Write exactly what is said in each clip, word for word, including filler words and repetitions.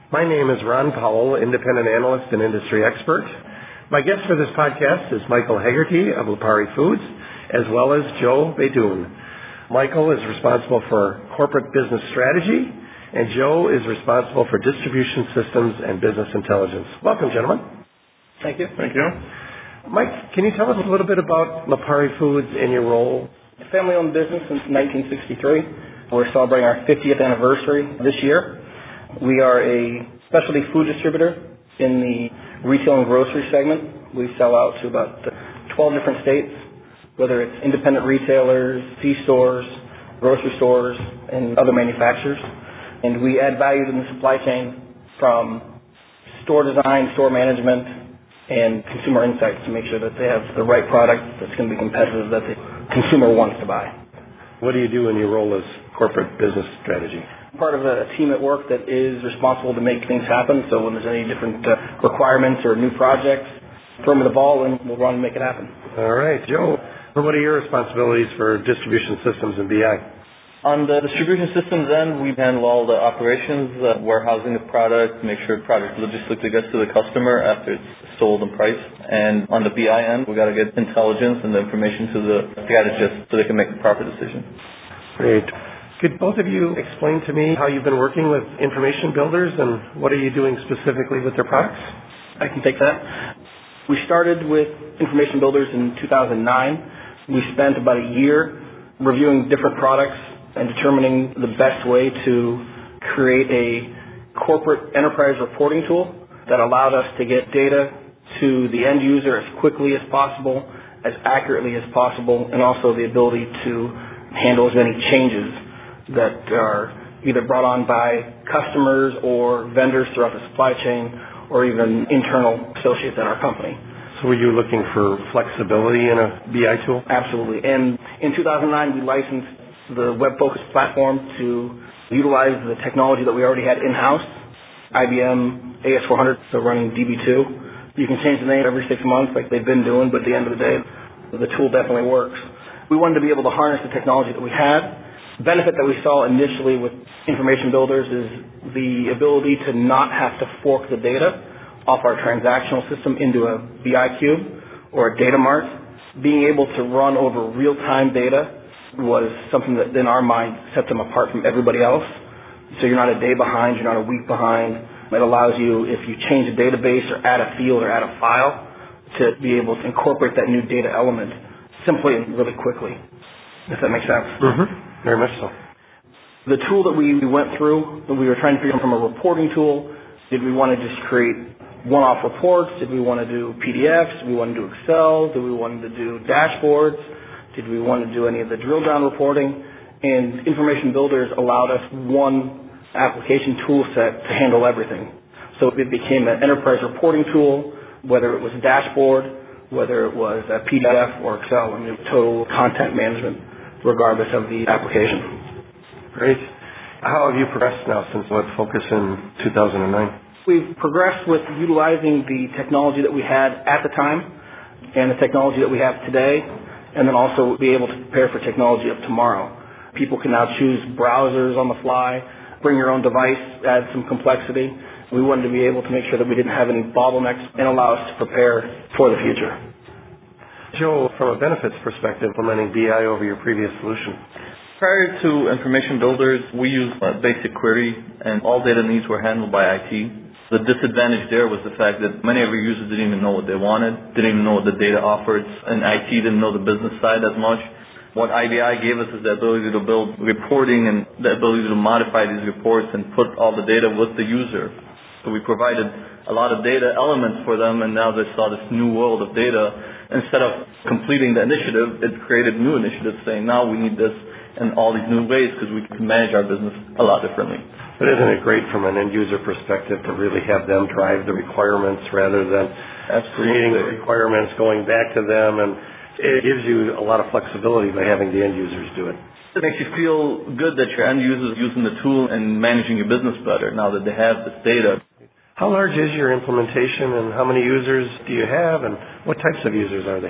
My name is Ron Powell, independent analyst and industry expert. My guest for this podcast is Michael Hegarty of Lipari Foods, as well as Joe Beydoun. Michael is responsible for corporate business strategy, and Joe is responsible for distribution systems and business intelligence. Welcome, gentlemen. Thank you. Thank you. Mike, can you tell us a little bit about Lipari Foods and your role? A family-owned business since nineteen sixty-three. We're celebrating our fiftieth anniversary this year. We are a specialty food distributor in the retail and grocery segment. We sell out to about twelve different states, whether it's independent retailers, C-stores, grocery stores, and other manufacturers. And we add value in the supply chain from store design, store management, and consumer insights to make sure that they have the right product that's going to be competitive that the consumer wants to buy. What do you do in your role as corporate business strategy? I'm part of a team at work that is responsible to make things happen. So when there's any different uh, requirements or new projects, throw me the ball and we'll run and make it happen. All right. Joe, what are your responsibilities for distribution systems and B I? On the distribution systems end, we handle all the operations, uh, warehousing the product, make sure the product logistically gets to the customer after it's sold and priced. And on the B I end, we got to get intelligence and the information to the strategists so they can make the proper decision. Great. Could both of you explain to me how you've been working with information builders and what are you doing specifically with their products? I can take that. We started with information builders in two thousand nine. We spent about a year reviewing different products and determining the best way to create a corporate enterprise reporting tool that allowed us to get data to the end user as quickly as possible, as accurately as possible, and also the ability to handle as many changes that are either brought on by customers or vendors throughout the supply chain or even internal associates at our company. So were you looking for flexibility in a B I tool? Absolutely. And in two thousand nine, we licensed the web-focused platform to utilize the technology that we already had in-house, I B M A S four hundred, so running D B two. You can change the name every six months like they've been doing, but at the end of the day, the tool definitely works. We wanted to be able to harness the technology that we had. The benefit that we saw initially with information builders is the ability to not have to fork the data off our transactional system into a B I cube or a data mart. Being able to run over real-time data was something that in our mind set them apart from everybody else. So you're not a day behind, you're not a week behind. It allows you, if you change a database or add a field or add a file, to be able to incorporate that new data element simply and really quickly, if that makes sense. Mm-hmm. Very much so. The tool that we went through, that we were trying to figure out from a reporting tool, did we want to just create one-off reports? Did we want to do P D Fs? Did we want to do Excel? Did we want to do dashboards? Did we want to do any of the drill down reporting? And information builders allowed us one application tool set to handle everything. So it became an enterprise reporting tool, whether it was a dashboard, whether it was a P D F or Excel, I mean, total content management, regardless of the application. Great. How have you progressed now since Web Focus in two thousand nine? We've progressed with utilizing the technology that we had at the time and the technology that we have today, and then also be able to prepare for technology of tomorrow. People can now choose browsers on the fly, bring your own device, add some complexity. We wanted to be able to make sure that we didn't have any bottlenecks and allow us to prepare for the future. Joe, from a benefits perspective, implementing B I over your previous solution. Prior to information builders, we used a basic query, and all data needs were handled by I T. The disadvantage there was the fact that many of our users didn't even know what they wanted, didn't even know what the data offered, and I T didn't know the business side as much. What I B I gave us is the ability to build reporting and the ability to modify these reports and put all the data with the user. So we provided a lot of data elements for them, and now they saw this new world of data. Instead of completing the initiative, it created new initiatives saying, now we need this in all these new ways because we can manage our business a lot differently. But isn't it great from an end-user perspective to really have them drive the requirements rather than Absolutely. creating the requirements, going back to them, and it gives you a lot of flexibility by having the end users do it. It makes you feel good that your end users are using the tool and managing your business better now that they have this data. How large is your implementation and how many users do you have and what types of users are they?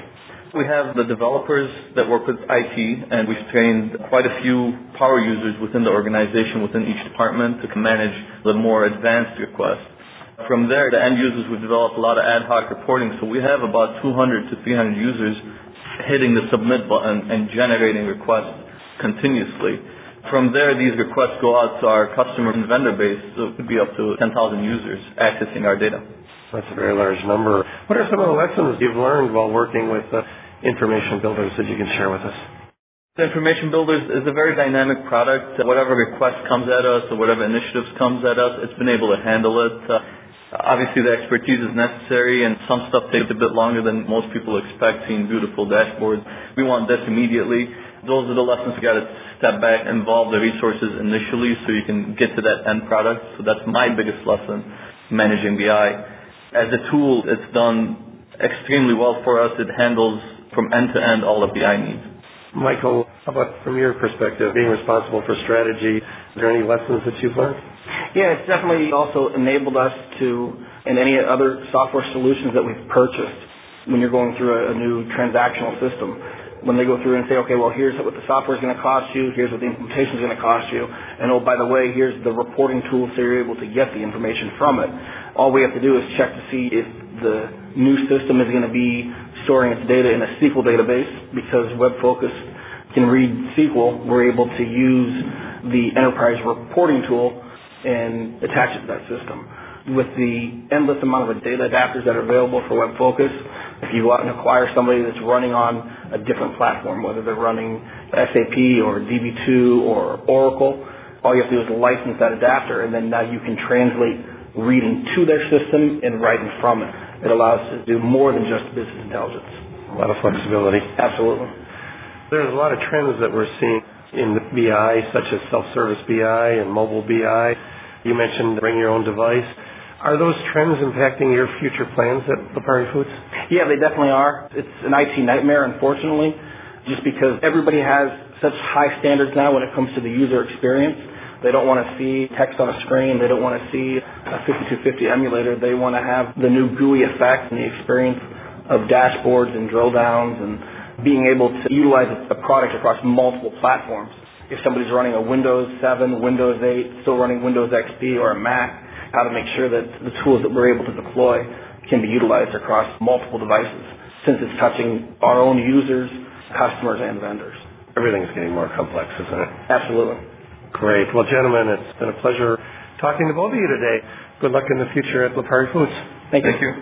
We have the developers that work with I T, and we've trained quite a few power users within the organization, within each department, to manage the more advanced requests. From there, the end users, we've developed a lot of ad hoc reporting, so we have about two hundred to three hundred users hitting the submit button and generating requests continuously. From there, these requests go out to our customer and vendor base, so it could be up to ten thousand users accessing our data. That's a very large number. What are some of the lessons you've learned while working with uh, Information Builders that you can share with us? The Information Builders is a very dynamic product. Whatever request comes at us or whatever initiatives comes at us, it's been able to handle it. Uh, obviously, the expertise is necessary, and some stuff takes a bit longer than most people expect, seeing beautiful dashboards. We want this immediately. Those are the lessons we got to step back, involve the resources initially so you can get to that end product. So that's my biggest lesson, managing B I. As a tool, it's done extremely well for us. It handles from end to end all of B I needs. Michael, how about from your perspective, being responsible for strategy, are there any lessons that you've learned? Yeah, it's definitely also enabled us to, and any other software solutions that we've purchased, when you're going through a, a new transactional system, when they go through and say, okay, well, here's what the software is going to cost you, here's what the implementation is going to cost you, and oh, by the way, here's the reporting tool so you're able to get the information from it. All we have to do is check to see if the new system is going to be storing its data in a S Q L database. Because WebFocus can read S Q L, we're able to use the enterprise reporting tool and attach it to that system. With the endless amount of data adapters that are available for WebFocus, if you go out and acquire somebody that's running on a different platform, whether they're running S A P or D B two or Oracle, all you have to do is license that adapter, and then now you can translate reading to their system and writing from it. It allows us to do more than just business intelligence. A lot of flexibility. Absolutely. There's a lot of trends that we're seeing in the B I, such as self-service B I and mobile B I. You mentioned bring your own device. Are those trends impacting your future plans at Lipari Foods? Yeah, they definitely are. It's an I T nightmare, unfortunately, just because everybody has such high standards now when it comes to the user experience. They don't want to see text on a screen. They don't want to see a fifty-two fifty emulator. They want to have the new G U I effect and the experience of dashboards and drill downs and being able to utilize a product across multiple platforms. If somebody's running a Windows seven, Windows eight, still running Windows X P or a Mac, how to make sure that the tools that we're able to deploy can be utilized across multiple devices, since it's touching our own users, customers, and vendors. Everything's getting more complex, isn't it? Absolutely. Great. Well, gentlemen, it's been a pleasure talking to both of you today. Good luck in the future at Lipari Foods. Thank you. Thank you.